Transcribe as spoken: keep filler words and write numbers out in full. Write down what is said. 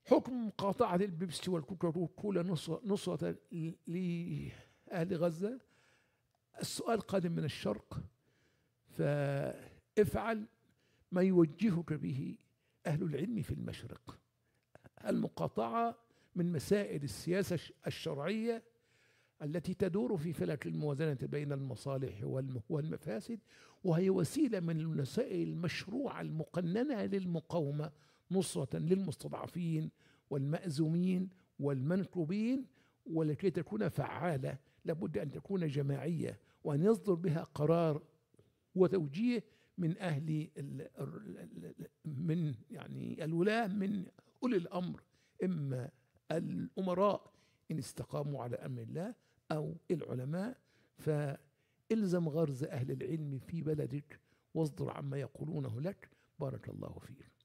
حكم مقاطعة البيبسي والكوكاكولا نصرة لأهل غزة. السؤال قادم من الشرق، فافعل ما يوجهك به أهل العلم في المشرق. المقاطعة من مسائل السياسة الشرعية التي تدور في فلك الموازنة بين المصالح والمفاسد، وهي وسيلة من الوسائل المشروعة المقننة للمقاومة نصرة للمستضعفين والمأزومين والمنكوبين. ولكي تكون فعالة لابد أن تكون جماعية، وأن يصدر بها قرار وتوجيه من أهل من يعني الولاة، من أولي الأمر، إما الأمراء إن استقاموا على أمر الله أو العلماء. فإلزم غرز أهل العلم في بلدك واصدر عما يقولونه لك. بارك الله فيك.